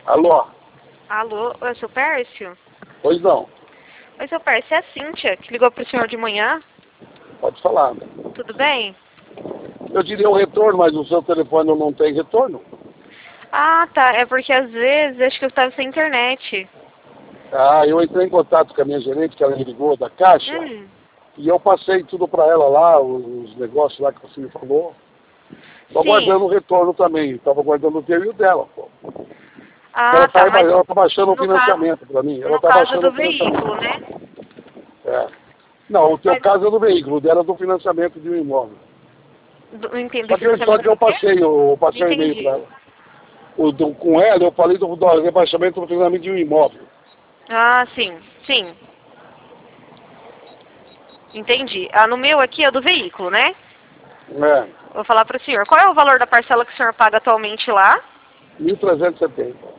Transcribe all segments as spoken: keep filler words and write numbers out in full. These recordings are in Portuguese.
Alô? Alô, oi, seu Pércio? Pois não. Oi, seu Pércio, é a Cíntia, que ligou pro senhor de manhã. Pode falar. Tudo bem? Eu diria um retorno, mas o seu telefone não tem retorno. Ah, tá. É porque às vezes acho que eu estava sem internet. Ah, eu entrei em contato com a minha gerente, que ela me ligou da Caixa, Hum. e eu passei tudo para ela lá, os negócios lá que você me falou. Estou Sim. aguardando o retorno também. Estava aguardando o teu e o dela, pô. Ah, Ela tá. tá, Mas ela tá baixando o no caso, financiamento para mim. Ela no tá caso baixando do o financiamento. veículo, né? É. Não, o teu Mas, caso é do veículo, o dela é do financiamento de um imóvel. do, não entendi. Só que, eu- só Financiamento que eu do quê? passei, eu Não passei um e-mail para entendi. ela. O, do, com ela, eu falei do, do rebaixamento do financiamento de um imóvel. Ah, sim. Sim. Entendi. Ah, no meu aqui é o do veículo, né? É. Vou falar pro senhor. Qual é o valor da parcela que o senhor paga atualmente lá? mil trezentos e setenta.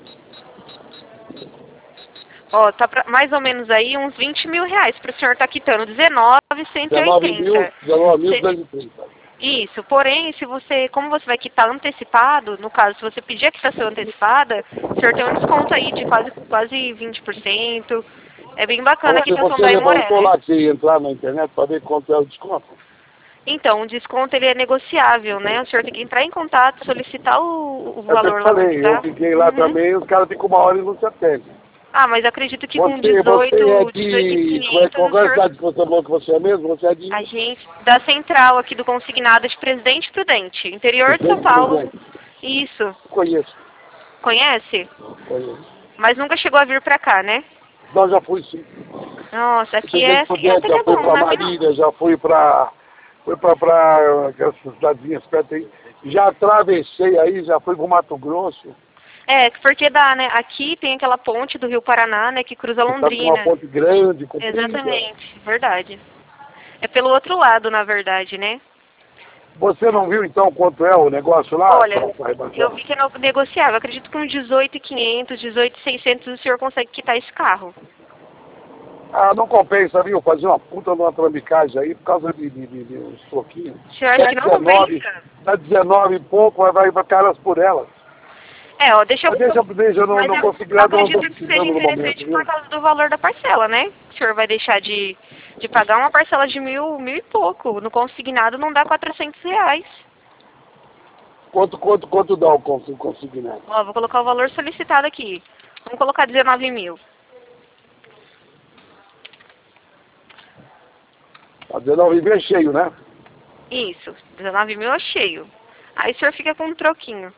Ó, tá pra, mais ou menos aí uns vinte mil reais pro senhor tá quitando. dezenove mil cento e dezenove mil, oitenta. dezenove mil Cê- duzentos e trinta. Isso, porém, se você, como você vai quitar antecipado, no caso, se você pedir a quitação antecipada, o senhor tem um desconto aí de quase, quase vinte por cento. É bem bacana a Você, quitação você da Imoré, levantou né? lá que você ia entrar na internet para ver quanto é o desconto? Então, o desconto ele é negociável, né? O senhor tem que entrar em contato, solicitar o, o É o que eu te valor lá do falei, eu quitar. fiquei lá Uhum. também, os caras ficam uma hora e não se atendem. Ah, mas acredito que com Você, você é dezoito, dezoito e de... Como é, quinhentos qual o é a senhor. cidade que você falou que você é mesmo? Você é de... A gente, da central aqui do consignado de Presidente Prudente, interior de São Presidente Paulo. Prudente. Isso. Conheço, Conhece? conheço. Mas nunca chegou a vir pra cá, né? Não, já fui sim. Nossa, aqui é, Presidente aqui Prudente, até que já é fui bom, para não é não? Marília, já fui para... Fui para pra, aquelas cidadezinhas perto aí. Já atravessei aí, já fui para o Mato Grosso. É, porque dá, né? Aqui tem aquela ponte do Rio Paraná, né, que cruza Você sabe que é uma Londrina. ponte grande, comprida. Exatamente, verdade. É pelo outro lado, na verdade, né? Você não viu então quanto é o negócio lá Olha, para rebaixar? eu vi que é negociável. Acredito que com dezoito mil e quinhentos, dezoito mil e seiscentos o senhor consegue quitar esse carro. Ah, não compensa, viu? Fazer uma puta numa trambicagem aí por causa de, de, de, de uns troquinhos. O senhor acha Dá que não dezenove, compensa? dá dezenove e pouco, vai, vai para caras por elas. É, ó, deixa eu... Mas deixa, deixa, eu não, Mas não eu consegui nada, eu não estou acredito que seja precisando no momento, interessante por viu? causa do valor da parcela, né? O senhor vai deixar de, de pagar uma parcela de mil, mil e pouco. No consignado não dá quatrocentos reais. Quanto, quanto, quanto dá o cons- consignado? Ó, vou colocar o valor solicitado aqui. Vamos colocar dezenove mil. A dezenove mil é cheio, né? Isso, dezenove mil é cheio. Aí o senhor fica com um troquinho.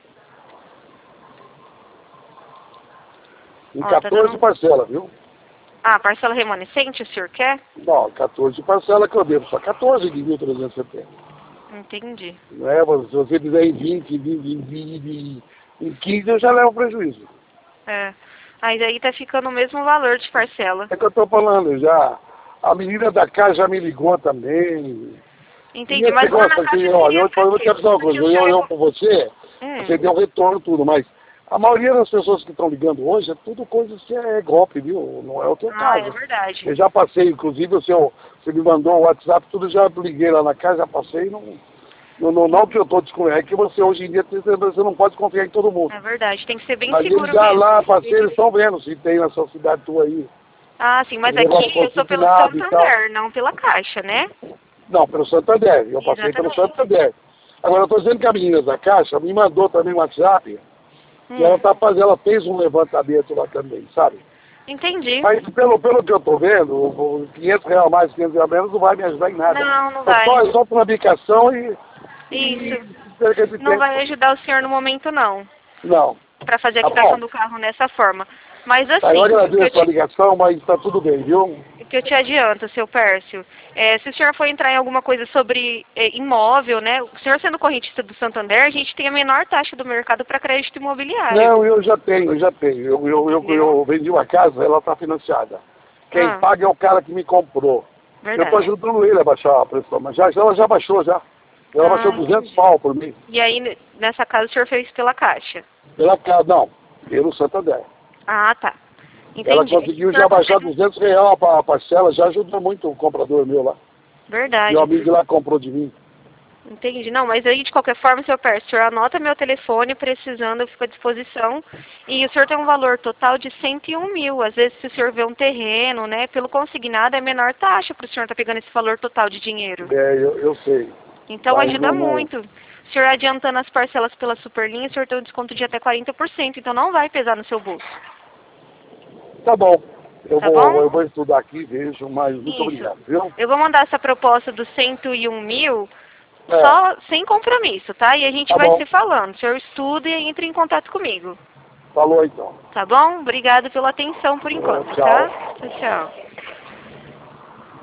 Em Ó, tá quatorze dando... parcelas, viu? Ah, parcela remanescente o senhor quer? Não, quatorze parcelas que eu devo, só quatorze de mil trezentos e setenta. Entendi. Não é? Se você fizer em vinte, vinte, vinte, vinte, em quinze, eu já levo prejuízo. É. Aí daí tá ficando o mesmo valor de parcela. É que eu estou falando já. A menina da casa já me ligou também. E Entendi, esse mas lá negócio na assim, caixa olha, seria eu, pra eu quê? quero dizer uma Porque coisa, o eu, senhor é... eu co- com você, Hum. você deu retorno tudo, mas a maioria das pessoas que estão ligando hoje é tudo coisa que é golpe, viu? Não é o teu Ah, é caso. verdade. Eu já passei, inclusive o seu, você me mandou o WhatsApp, tudo já liguei lá na casa, já passei, não, não, não, não que eu estou desconfiando, é que você hoje em dia você não pode confiar em todo mundo. É verdade, tem que ser bem Mas eles seguro já mesmo. lá, passei, eles estão vendo se tem na sua cidade tua aí. Ah, sim, mas Esse negócio aqui eu sou pelo consignado e tal. Santander, não pela Caixa, né? Não, pelo Santander, eu passei pelo Exatamente. Santander. Agora eu estou dizendo que a menina da Caixa me mandou também um WhatsApp, que ela Hum. tá fazendo, ela fez um levantamento lá também, sabe? Entendi. Mas pelo, pelo que eu estou vendo, o, o quinhentos reais mais, quinhentos reais menos não vai me ajudar em nada. Não, não É vai. só, é só para navegação e, Isso. e perca de Não tempo. vai ajudar o senhor no momento, não. Não. Pra fazer a Tá quitação bom. do carro nessa forma. Mas Tá, eu assim, o que eu agradeço a te, ligação, mas está tudo bem, viu? o que eu te adianto, seu Pércio, é, se o senhor for entrar em alguma coisa sobre é, imóvel, né? O senhor sendo correntista do Santander, a gente tem a menor taxa do mercado para crédito imobiliário. Não, eu já tenho, eu já tenho. Eu, eu, eu, eu vendi uma casa, ela está financiada. Quem Ah, paga é o cara que me comprou. Eu estou verdade. ajudando ele a baixar a pressão, mas já, ela já baixou já. Ela Ah, baixou duzentos entendi. pau por mês. E aí, n- nessa casa, o senhor fez pela Caixa? Pela casa, não, pelo Santander. Ah, tá. Ela Entendi. conseguiu O já senhor baixar consegue... duzentos reais a parcela, já ajudou muito o comprador meu lá. Verdade. Meu amigo lá comprou de mim. Entendi. Não, mas aí de qualquer forma, senhor Pérez, o senhor anota meu telefone, precisando, eu fico à disposição. E o senhor tem um valor total de cento e um mil. Às vezes, se o senhor vê um terreno, né, pelo consignado é menor taxa para o senhor estar pegando esse valor total de dinheiro. É, eu, eu sei. Então Mas ajuda não, não- muito. O senhor adiantando as parcelas pela Superlinha, o senhor tem um desconto de até quarenta por cento, então não vai pesar no seu bolso. Tá bom. Eu, Tá vou, bom? eu vou estudar aqui, vejo, mas muito Isso. obrigado, viu? Eu vou mandar essa proposta dos cento e um mil É, só sem compromisso, tá? E a gente tá vai bom. se falando. O senhor estuda e entre em contato comigo. Falou então. Tá bom? Obrigado pela atenção por enquanto, Tchau. tá? Tchau, tchau.